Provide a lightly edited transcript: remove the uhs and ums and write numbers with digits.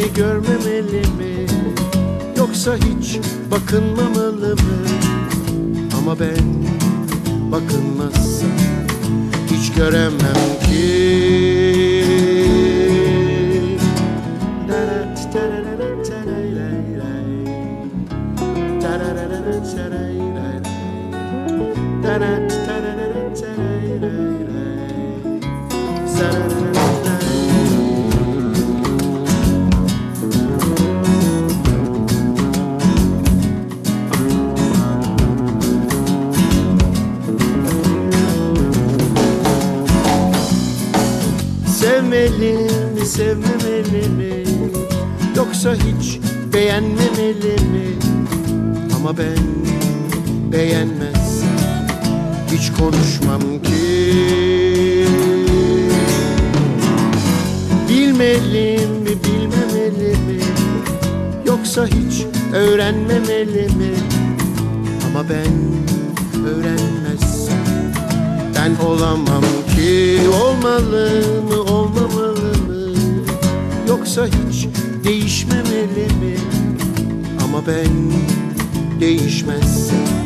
beni görmemeli mi? Yoksa hiç bakınmamalı mı? Ama ben bakınmazsam hiç göremem ki. Sevmeli mi, sevmemeli mi? Yoksa hiç beğenmemeli mi? Ama ben beğenmezsem hiç konuşmam ki. Bilmeli mi, bilmemeli mi? Yoksa hiç öğrenmemeli mi? Ama ben öğrenmezsem ben olamam ki. Olmalı mı, olmamalı mı? Yoksa hiç değişmemeli mi? Ama ben değişmezsem